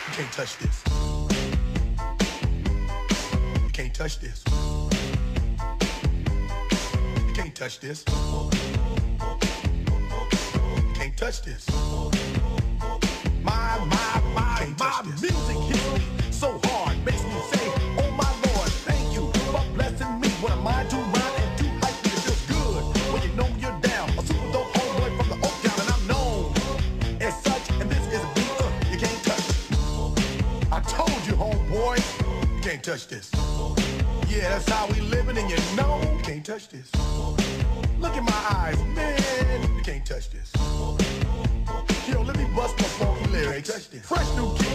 You can't touch this. You can't touch this. You can't touch this. You can't touch this. My music hits me so hard, makes me say, oh my Lord, thank you for blessing me. When I'm mind too round and too hype, it feels good when you know you're down. A super dope homeboy from the Oak Town, and I'm known as such. And this is a beat you can't touch. I told you, homeboy, you can't touch this. Yeah, that's how we living, and you know you can't touch this. Look in my eyes, man, you can't touch this. Yo, let me bust my funky lyrics. Fresh new kid.